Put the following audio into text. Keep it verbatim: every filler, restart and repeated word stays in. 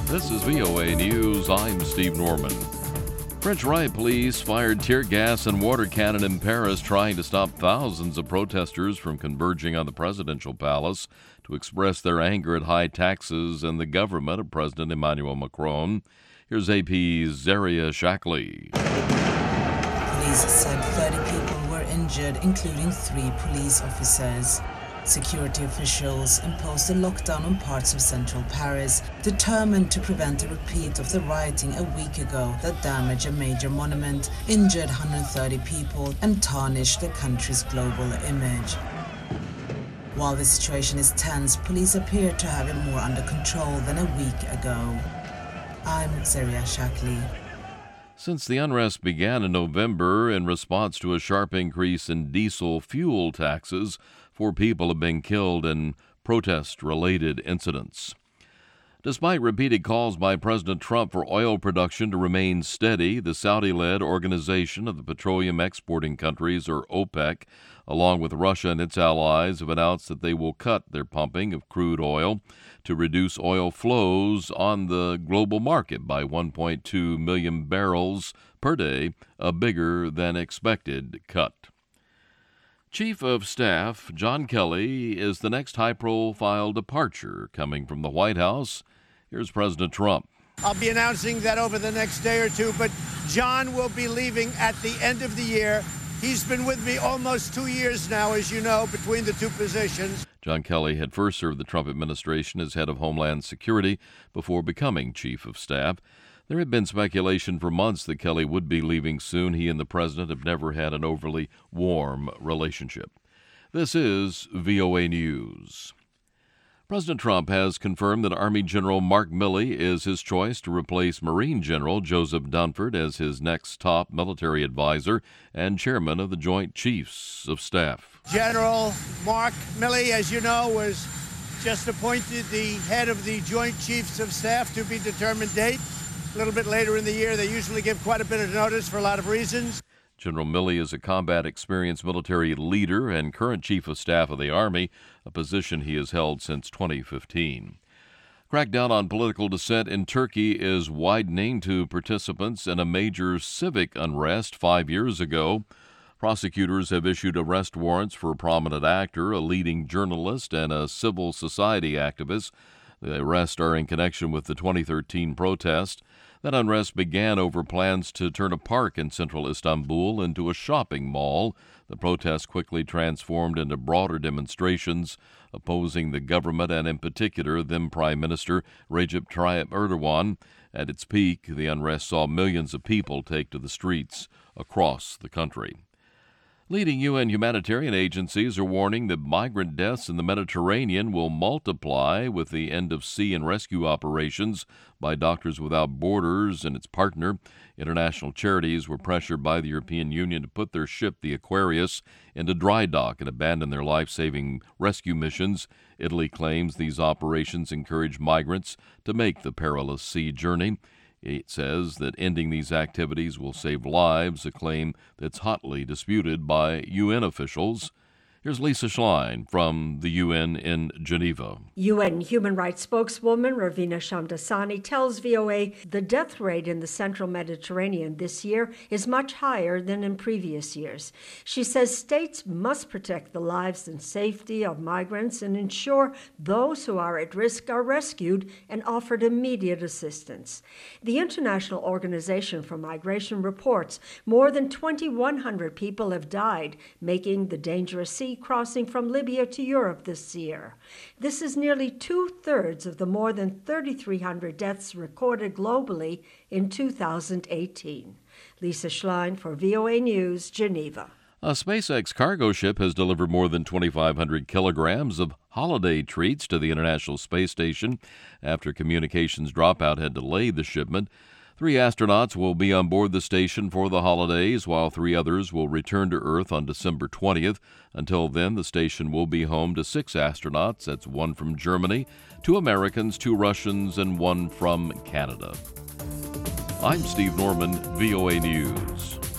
This is V O A News. I'm Steve Norman. French riot police fired tear gas and water cannon in Paris, trying to stop thousands of protesters from converging on the presidential palace to express their anger at high taxes and the government of President Emmanuel Macron. Here's A P's Zaria Shackley. Police said thirty people were injured, including three police officers. Security officials imposed a lockdown on parts of central Paris, determined to prevent a repeat of the rioting a week ago that damaged a major monument, injured one hundred thirty people, and tarnished the country's global image. While the situation is tense, police appear to have it more under control than a week ago. I'm Zaria Shackley. Since the unrest began in November in response to a sharp increase in diesel fuel taxes, four people have been killed in protest-related incidents. Despite repeated calls by President Trump for oil production to remain steady, the Saudi-led Organization of the Petroleum Exporting Countries, or OPEC, along with Russia and its allies, have announced that they will cut their pumping of crude oil to reduce oil flows on the global market by one point two million barrels per day, a bigger than expected cut. Chief of Staff John Kelly is the next high-profile departure coming from the White House. Here's President Trump. I'll be announcing that over the next day or two, but John will be leaving at the end of the year. He's been with me almost two years now, as you know, between the two positions. John Kelly had first served the Trump administration as head of Homeland Security before becoming Chief of Staff. There had been speculation for months that Kelly would be leaving soon. He and the president have never had an overly warm relationship. This is V O A News. President Trump has confirmed that Army General Mark Milley is his choice to replace Marine General Joseph Dunford as his next top military advisor and chairman of the Joint Chiefs of Staff. General Mark Milley, as you know, was just appointed the head of the Joint Chiefs of Staff to be determined date. A little bit later in the year. They usually give quite a bit of notice for a lot of reasons. General Milley is a combat-experienced military leader and current Chief of Staff of the Army, a position he has held since twenty fifteen. Crackdown on political dissent in Turkey is widening to participants in a major civic unrest five years ago. Prosecutors have issued arrest warrants for a prominent actor, a leading journalist, and a civil society activist. The arrests are in connection with the twenty thirteen protest. That unrest began over plans to turn a park in central Istanbul into a shopping mall. The protests quickly transformed into broader demonstrations opposing the government and, in particular, then Prime Minister Recep Tayyip Erdogan. At its peak, the unrest saw millions of people take to the streets across the country. Leading U N humanitarian agencies are warning that migrant deaths in the Mediterranean will multiply with the end of sea and rescue operations by Doctors Without Borders and its partner. International charities were pressured by the European Union to put their ship, the Aquarius, into dry dock and abandon their life-saving rescue missions. Italy claims these operations encourage migrants to make the perilous sea journey. It says that ending these activities will save lives, a claim that's hotly disputed by U N officials. Here's Lisa Schlein from the U N in Geneva. U N human rights spokeswoman Ravina Shamdasani tells V O A the death rate in the central Mediterranean this year is much higher than in previous years. She says states must protect the lives and safety of migrants and ensure those who are at risk are rescued and offered immediate assistance. The International Organization for Migration reports more than twenty-one hundred people have died making the dangerous sea crossing from Libya to Europe this year. This is nearly two-thirds of the more than thirty-three hundred deaths recorded globally in two thousand eighteen. Lisa Schlein for V O A News, Geneva. A SpaceX cargo ship has delivered more than twenty-five hundred kilograms of holiday treats to the International Space Station after communications dropout had delayed the shipment. Three astronauts will be on board the station for the holidays, while three others will return to Earth on December twentieth. Until then, the station will be home to six astronauts. That's one from Germany, two Americans, two Russians, and one from Canada. I'm Steve Norman, V O A News.